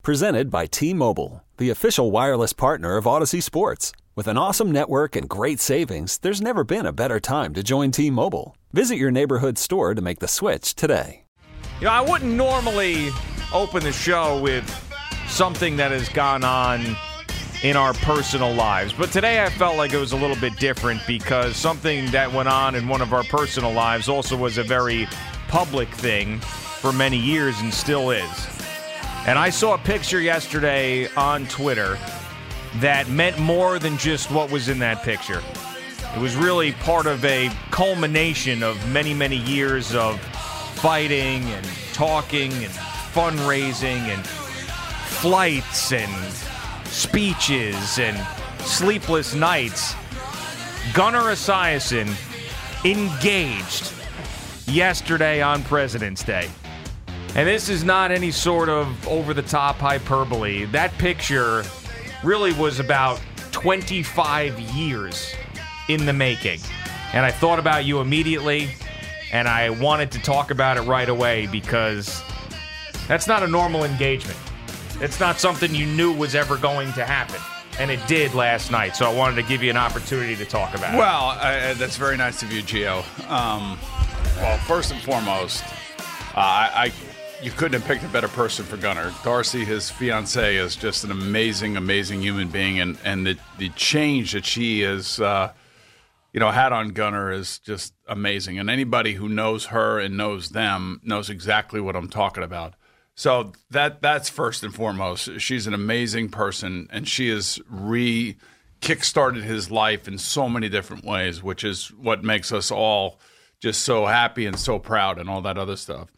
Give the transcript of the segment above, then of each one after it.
Presented by T-Mobile, the official wireless partner of Odyssey Sports. With an awesome network and great savings, there's never been a better time to join T-Mobile. Visit your neighborhood store to make the switch today. You know, I wouldn't normally open the show with something that has gone on in our personal lives, but today I felt like it was a little bit different because something that went on in one of our personal lives also was a very public thing for many years and still is. And I saw a picture yesterday on Twitter that meant more than just what was in that picture. It was really part of a culmination of many, many years of fighting and talking and fundraising and flights and speeches and sleepless nights. Gunnar Esiason engaged yesterday on President's Day. And this is not any sort of over-the-top hyperbole. That picture really was about 25 years in the making. And I thought about you immediately, and I wanted to talk about it right away because that's not a normal engagement. It's not something you knew was ever going to happen. And it did last night, so I wanted to give you an opportunity to talk about it. Well, that's very nice of you, Gio. Well, first and foremost, you couldn't have picked a better person for Gunnar. Darcy, his fiancée, is just an amazing, amazing human being, and the change that she has, had on Gunnar is just amazing. And anybody who knows her and knows them knows exactly what I'm talking about. So that's first and foremost. She's an amazing person, and she has kick-started his life in so many different ways, which is what makes us all just so happy and so proud and all that other stuff.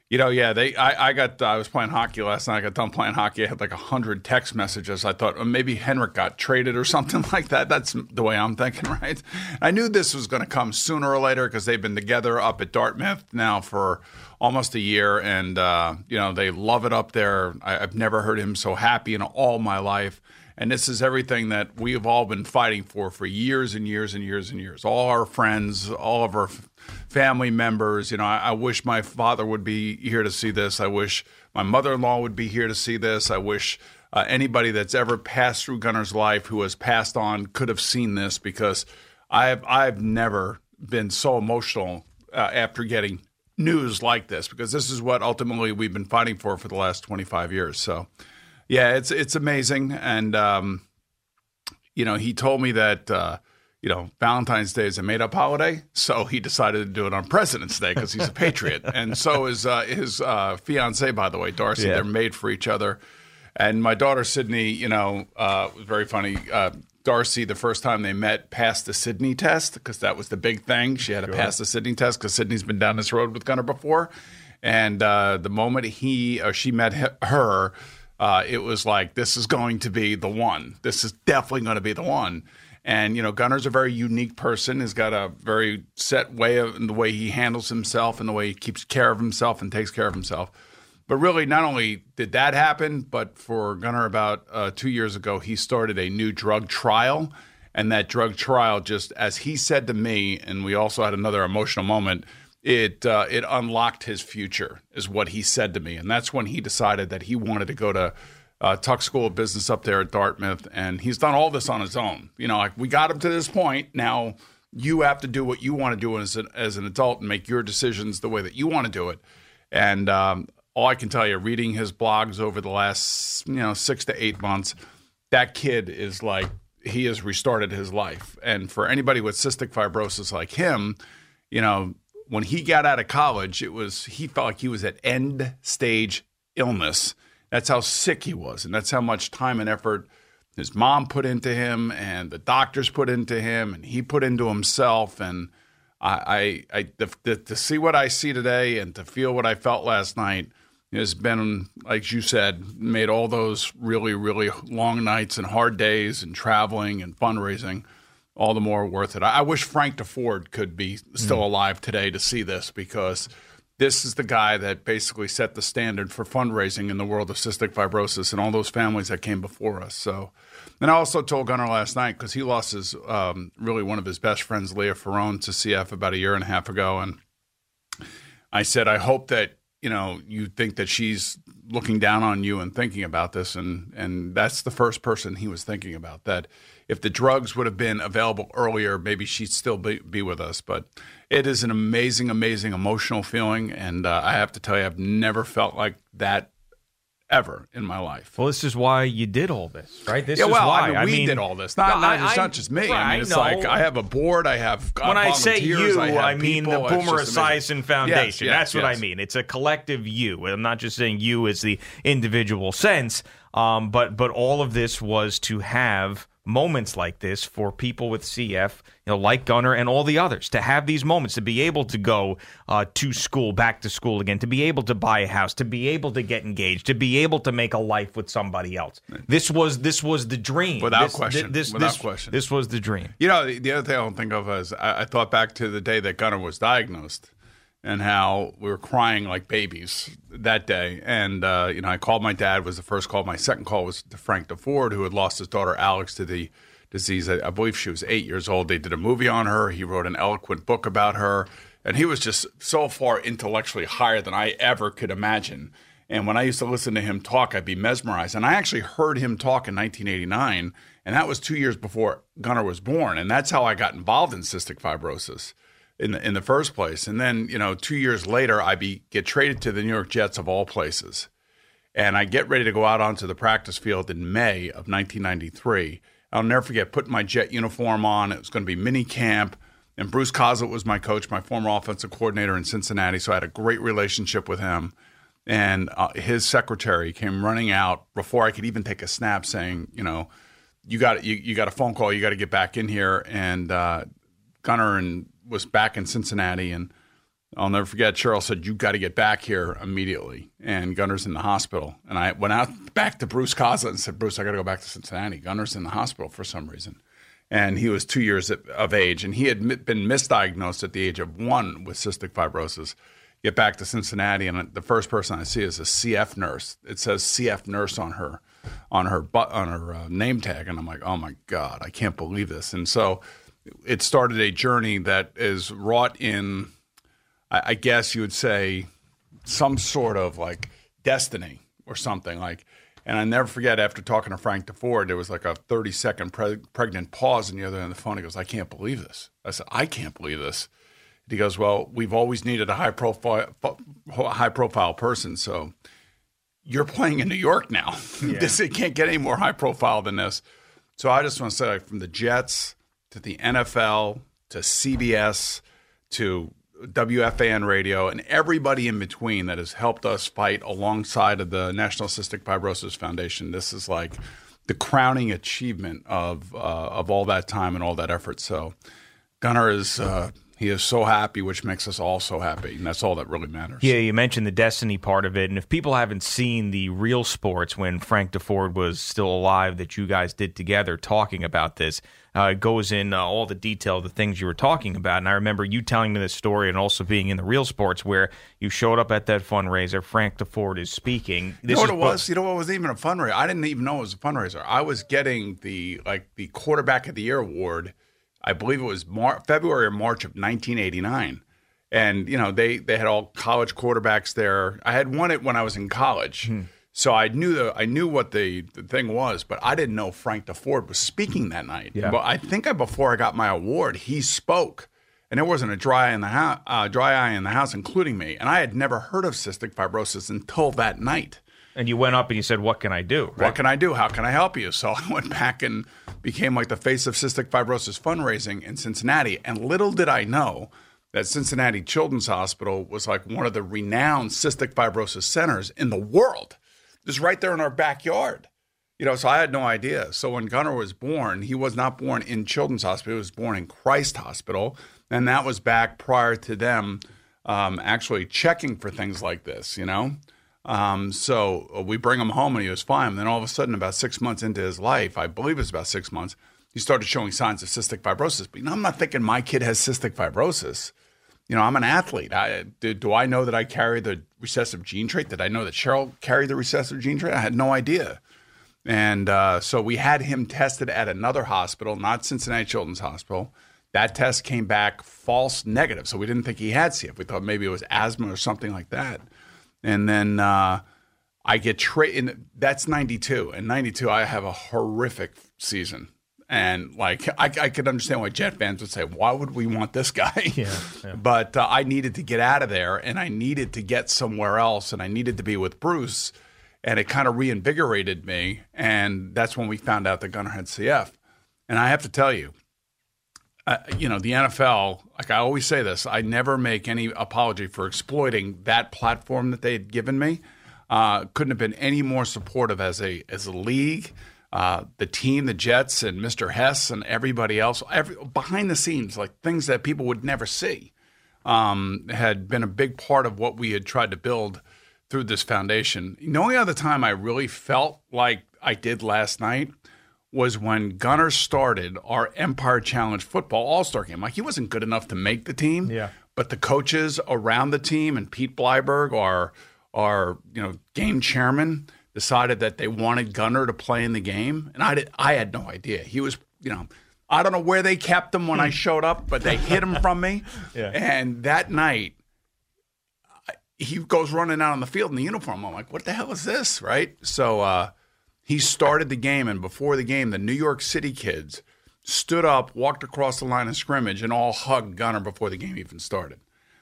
I was playing hockey last night. I got done playing hockey. I had like 100 text messages. I thought maybe Henrik got traded or something like that. That's the way I'm thinking, right? I knew this was going to come sooner or later because they've been together up at Dartmouth now for almost a year, and they love it up there. I've never heard him so happy in all my life. And this is everything that we have all been fighting for years and years and years and years. All our friends, all of our family members. I wish my father would be here to see this. I wish my mother-in-law would be here to see this. I wish anybody that's ever passed through Gunnar's life who has passed on could have seen this, because I've never been so emotional after getting news like this, because this is what ultimately we've been fighting for the last 25 years. So, yeah, it's amazing. And, he told me that, Valentine's Day is a made-up holiday, so he decided to do it on President's Day because he's a patriot. And so is his fiancée, by the way, Darcy. Yeah. They're made for each other. And my daughter, Sydney, was very funny. Darcy, the first time they met, passed the Sydney test because that was the big thing. She had to pass the Sydney test because Sydney's been down this road with Gunnar before. And the moment he or she met her, it was like, this is going to be the one. This is definitely going to be the one. And, Gunnar's a very unique person. He's got a very set way in the way he handles himself and the way he keeps care of himself and takes care of himself. But really, not only did that happen, but for Gunnar about 2 years ago, he started a new drug trial. And that drug trial, just as he said to me, and we also had another emotional moment, it unlocked his future, is what he said to me. And that's when he decided that he wanted to go to Tuck School of Business up there at Dartmouth. And he's done all this on his own. We got him to this point. Now you have to do what you want to do as an adult and make your decisions the way that you want to do it. And all I can tell you, reading his blogs over the last 6 to 8 months, that kid is like, he has restarted his life. And for anybody with cystic fibrosis like him, when he got out of college, he felt like he was at end stage illness. That's how sick he was, and that's how much time and effort his mom put into him, and the doctors put into him, and he put into himself. And to see what I see today and to feel what I felt last night has been, like you said, made all those really, really long nights and hard days and traveling and fundraising all the more worth it. I wish Frank DeFord could be still alive today to see this, because this is the guy that basically set the standard for fundraising in the world of cystic fibrosis and all those families that came before us. So, and I also told Gunnar last night, because he lost his really one of his best friends, Leah Ferrone, to CF about a year and a half ago. And I said, I hope that you think that she's looking down on you and thinking about this, and that's the first person he was thinking about, that if the drugs would have been available earlier, maybe she'd still be with us. But it is an amazing, amazing emotional feeling, and I have to tell you, I've never felt like that ever in my life. Well, this is why you did all this, right? This is why. I mean, we did all this. It's not just me. Right, I mean, it's like I have a board. I have when I say you, I mean people. The Boomer Esiason Foundation. Yes, That's what I mean. It's a collective you. I'm not just saying you as the individual sense, but all of this was to have moments like this for people with CF, like Gunnar and all the others, to have these moments, to be able to go to school, back to school again, to be able to buy a house, to be able to get engaged, to be able to make a life with somebody else. This was the dream. Without question. This was the dream. The other thing I don't think of is I thought back to the day that Gunnar was diagnosed and how we were crying like babies that day. And, I called my dad, was the first call. My second call was to Frank DeFord, who had lost his daughter Alex to the disease. I believe she was 8 years old. They did a movie on her. He wrote an eloquent book about her. And he was just so far intellectually higher than I ever could imagine. And when I used to listen to him talk, I'd be mesmerized. And I actually heard him talk in 1989, and that was 2 years before Gunnar was born. And that's how I got involved in cystic fibrosis in the first place. And then, 2 years later, I get traded to the New York Jets of all places. And I get ready to go out onto the practice field in May of 1993. I'll never forget putting my Jet uniform on. It was going to be mini camp. And Bruce Coslet was my coach, my former offensive coordinator in Cincinnati. So I had a great relationship with him. And his secretary came running out before I could even take a snap saying, you got a phone call. You got to get back in here. And Gunnar was back in Cincinnati, and I'll never forget, Cheryl said, you got to get back here immediately. And Gunnar's in the hospital. And I went out back to Bruce Coslet and said, Bruce, I got to go back to Cincinnati. Gunnar's in the hospital for some reason. And he was 2 years of age, and he had been misdiagnosed at the age of 1 with cystic fibrosis. Get back to Cincinnati, and the first person I see is a CF nurse. It says CF nurse on her name tag, and I'm like, oh my God, I can't believe this. And so it started a journey that is wrought in, I guess you would say, some sort of like destiny or something like. And I never forget, after talking to Frank DeFord, there was like a 30-second pregnant pause on the other end of the phone. He goes, I can't believe this. I said, I can't believe this. He goes, well, we've always needed a high profile person. So you're playing in New York now. Yeah. It can't get any more high profile than this. So I just want to say, like, from the Jets to the NFL to CBS to WFAN radio and everybody in between that has helped us fight alongside of the National Cystic Fibrosis Foundation, this is like the crowning achievement of all that time and all that effort. So Gunnar is he is so happy, which makes us all so happy, and that's all that really matters. Yeah, you mentioned the destiny part of it, and if people haven't seen the Real Sports when Frank DeFord was still alive that you guys did together talking about this, it goes in all the detail of the things you were talking about. And I remember you telling me this story and also being in the Real Sports where you showed up at that fundraiser. Frank DeFord is speaking. You know what it was? You know what was even a fundraiser? I didn't even know it was a fundraiser. I was getting the Quarterback of the Year award. I believe it was February or March of 1989. And, they had all college quarterbacks there. I had won it when I was in college. So I knew what the thing was, but I didn't know Frank DeFord was speaking that night. Yeah. But I think before I got my award, he spoke. And there wasn't a dry eye in the house, including me. And I had never heard of cystic fibrosis until that night. And you went up and you said, what can I do? Right? What can I do? How can I help you? So I went back and became like the face of cystic fibrosis fundraising in Cincinnati. And little did I know that Cincinnati Children's Hospital was like one of the renowned cystic fibrosis centers in the world. Just right there in our backyard. So I had no idea. So when Gunnar was born, he was not born in Children's Hospital. He was born in Christ Hospital. And that was back prior to them actually checking for things like this, So we bring him home and he was fine. And then all of a sudden, about 6 months into his life, I believe it was about 6 months, he started showing signs of cystic fibrosis. But I'm not thinking my kid has cystic fibrosis. I'm an athlete. Do I know that I carry the recessive gene trait? Did I know that Cheryl carried the recessive gene trait? I had no idea. And so we had him tested at another hospital, not Cincinnati Children's Hospital. That test came back false negative. So we didn't think he had CF. We thought maybe it was asthma or something like that. And then I get traded. That's 92. In 92, I have a horrific season. And like I could understand why Jet fans would say, why would we want this guy? Yeah. But I needed to get out of there, and I needed to get somewhere else, and I needed to be with Bruce. And it kind of reinvigorated me. And that's when we found out that Gunnar had CF. And I have to tell you, the NFL, like I always say this, I never make any apology for exploiting that platform that they had given me. Couldn't have been any more supportive as a league. The team, the Jets, and Mr. Hess and everybody else, behind the scenes, like things that people would never see, had been a big part of what we had tried to build through this foundation. The only other time I really felt like I did last night was when Gunnar started our Empire Challenge football all-star game. Like, he wasn't good enough to make the team, but the coaches around the team and Pete Bleiberg, our game chairman, decided that they wanted Gunnar to play in the game. And I had no idea. He was, I don't know where they kept him when I showed up, but they hid him from me. Yeah. And that night, he goes running out on the field in the uniform. I'm like, what the hell is this, right? So he started the game, and before the game, the New York City kids stood up, walked across the line of scrimmage, and all hugged Gunnar before the game even started.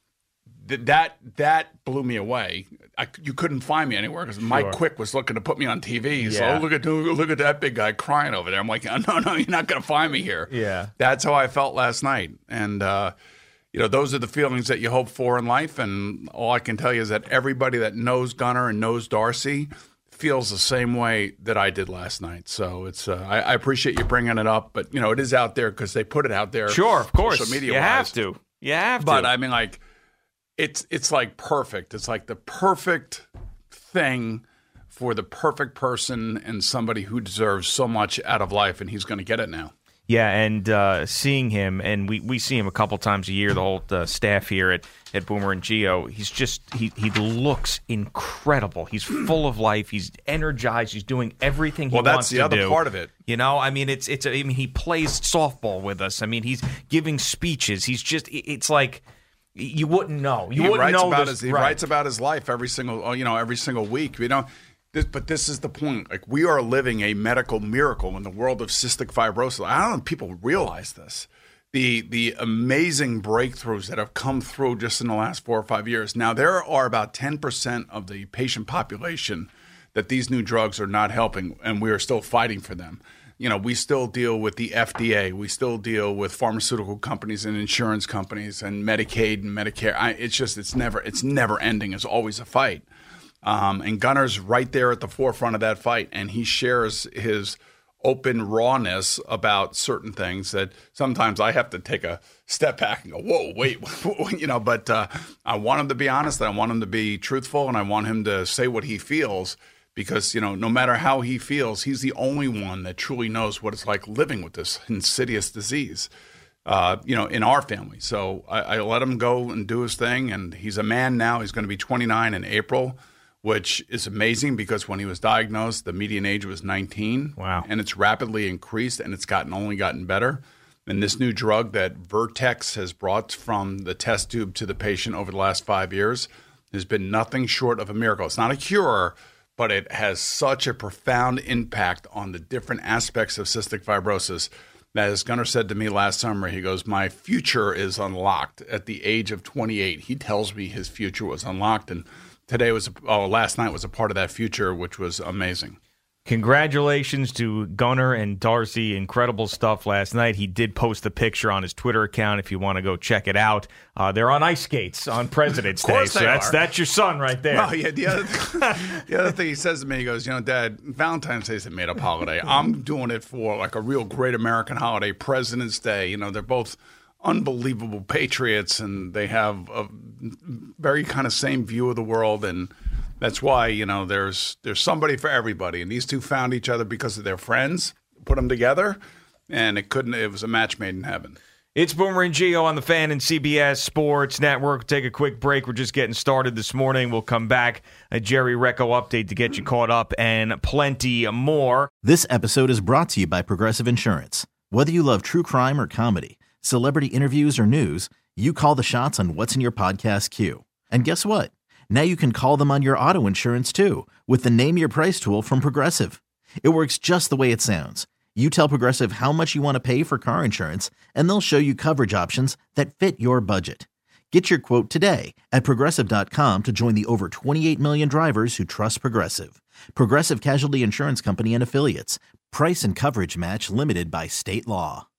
That blew me away. You couldn't find me anywhere because Mike Quick was looking to put me on TV. He's like, look at that big guy crying over there. I'm like, no, you're not going to find me here. Yeah, that's how I felt last night, and those are the feelings that you hope for in life. And all I can tell you is that everybody that knows Gunnar and knows Darcy feels the same way that I did last night. So it's I appreciate you bringing it up, but it is out there because they put it out there. Sure, of course, social media. You have to. But I mean, like, it's like perfect. It's like the perfect thing for the perfect person and somebody who deserves so much out of life, and he's going to get it now. Yeah, and seeing him, and we see him a couple times a year, the whole staff here at Boomer and Geo, he's just, he looks incredible. He's full of life. He's energized. He's doing everything he wants to do. Well, that's the other part of it. I mean, he plays softball with us. I mean, he's giving speeches. He's just, it's like, you wouldn't know. He writes about his life every single week. But this is the point. Like, we are living a medical miracle in the world of cystic fibrosis. I don't know if people realize this. The amazing breakthroughs that have come through just in the last 4 or 5 years. Now, there are about 10% of the patient population that these new drugs are not helping, and we are still fighting for them. We still deal with the FDA. We still deal with pharmaceutical companies and insurance companies and Medicaid and Medicare. It's never ending. It's always a fight. And Gunnar's right there at the forefront of that fight, and he shares his open rawness about certain things that sometimes I have to take a step back and go, whoa, wait, but I want him to be honest, and I want him to be truthful, and I want him to say what he feels because, no matter how he feels, he's the only one that truly knows what it's like living with this insidious disease, in our family. So I let him go and do his thing, and he's a man now. He's going to be 29 in April, which is amazing because when he was diagnosed, the median age was 19. Wow. And it's rapidly increased, and it's only gotten better. And this new drug that Vertex has brought from the test tube to the patient over the last 5 years has been nothing short of a miracle. It's not a cure, but it has such a profound impact on the different aspects of cystic fibrosis that, as Gunnar said to me last summer, he goes, my future is unlocked. At the age of 28, he tells me his future was unlocked, and last night was a part of that future, which was amazing. Congratulations to Gunnar and Darcy. Incredible stuff last night. He did post a picture on his Twitter account if you want to go check it out. They're on ice skates on President's Day. So that's your son right there. Oh, yeah, the other thing he says to me, he goes, Dad, Valentine's Day is a made-up holiday. I'm doing it for like a real great American holiday, President's Day. They're both unbelievable patriots, and they have a very kind of same view of the world, and that's why there's somebody for everybody. And these two found each other because of their friends, put them together, and it was a match made in heaven. It's Boomer and Gio on the Fan and CBS Sports Network. Take a quick break. We're just getting started this morning. We'll come back, a Jerry Recco update to get you caught up, and plenty more. This episode is brought to you by Progressive Insurance. Whether you love true crime or comedy, celebrity interviews or news, you call the shots on what's in your podcast queue. And guess what? Now you can call them on your auto insurance too with the Name Your Price tool from Progressive. It works just the way it sounds. You tell Progressive how much you want to pay for car insurance, and they'll show you coverage options that fit your budget. Get your quote today at Progressive.com to join the over 28 million drivers who trust Progressive. Progressive Casualty Insurance Company and Affiliates. Price and coverage match limited by state law.